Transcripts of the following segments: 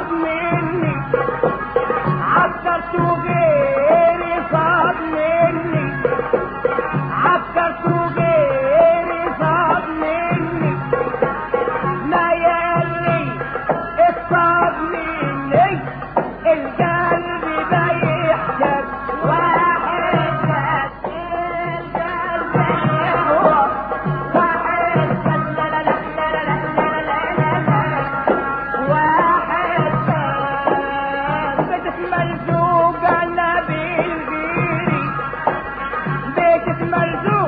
صاد مني عكرت غيري صاد مني عكرت غيري صاد مني ما يلي الصاد مني القلب بيحتاج واحد بس القلب هو واحد بس لا لا لا لا لا لا لا لا واحد بس بيتك مرزوق انا بالغيري بيتك مرزوق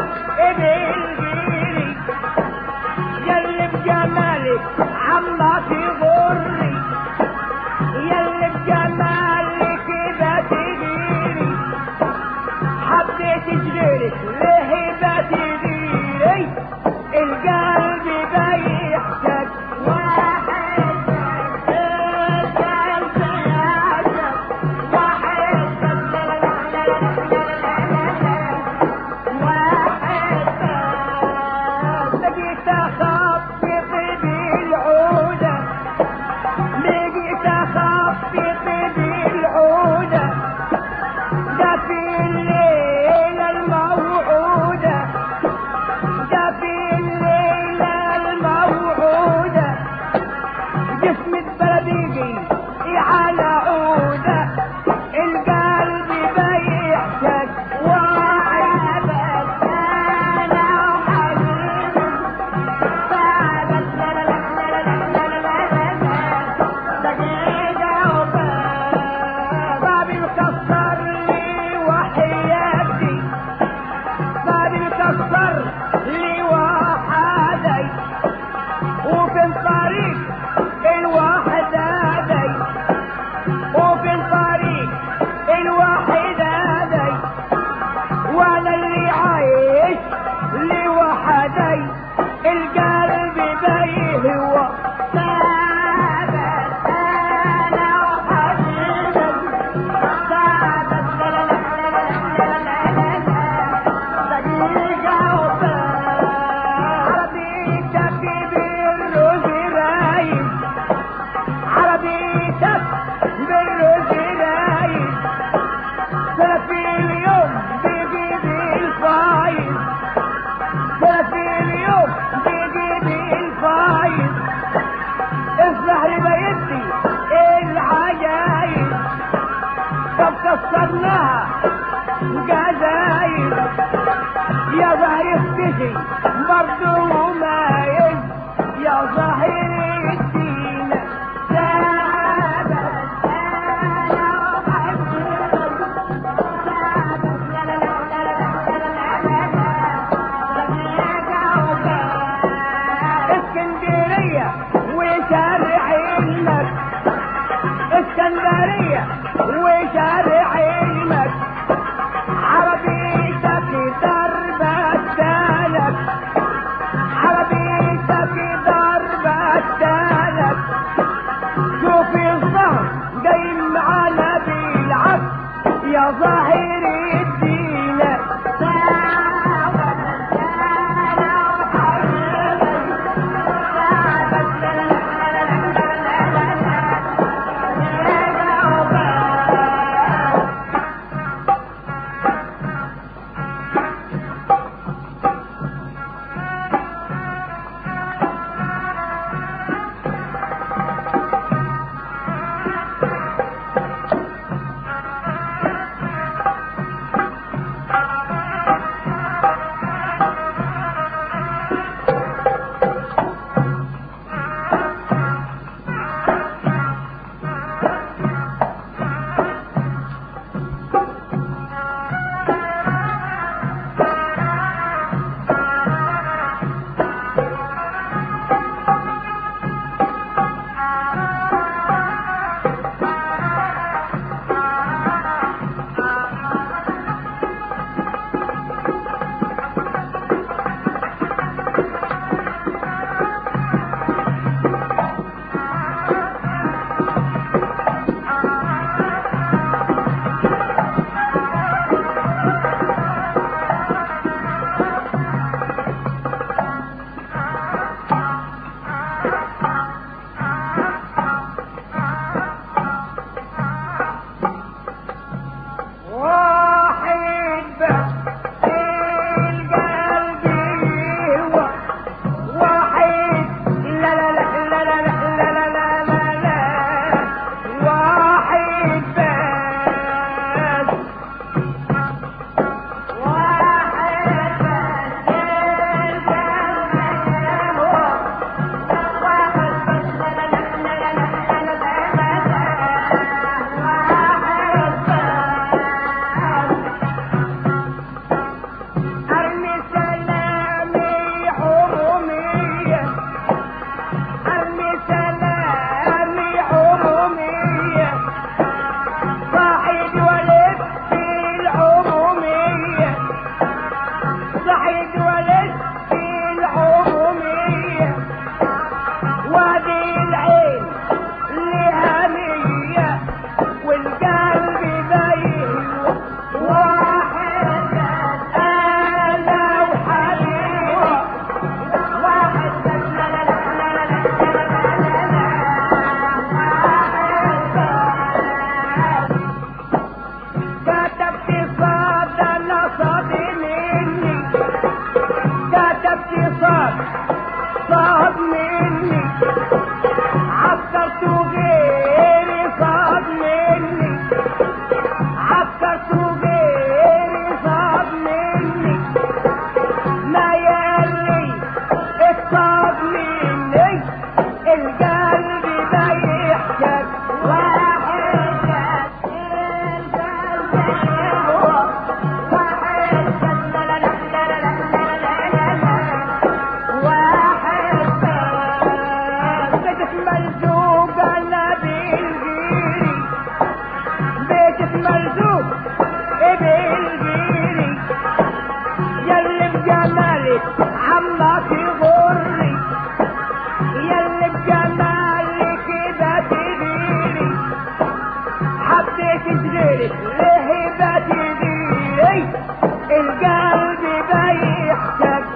بالغيري يلي بجمالك عمك يغري يلي بجمالك بتغيري حبيت تغيرك ليه بتغيري القلب بيحتاج واحد القلب يحتاج واحد لا لا لا لا لا واحد لقيت اخبط بالعودة لقيت اخبط بالعودة ده في الليلة الموعودة ده في الليلة الموعودة جسم البلديجي على عودة القلب بيحتاج واحد بس انا وحبيبي فعبت لا لا لا لا لا لا لا دقيقة وبس بابي مكسر لي وحياتي بابي مكسر لي وحدي وفي الطريق الوحدة دي وفي الطريق الوحدة دي وانا اللي عايش لوحدي القلب بيهوى ثابت انا وحبيبي ثابت لا لا لا لا لا لا دقيقة وبس عربيتك بالرز رايد عربيتك بالرز رايد في اليوم بيجيب الفايز في اليوم بيجيب الفايز اصلح لي بيتي العجايز طب كسرناها جزايز يا ظهر اختشي برضو مايز يا ظهر الدين ثابت لهبتي دي القلب بيحتاج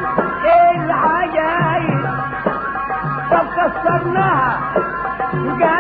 كسرناها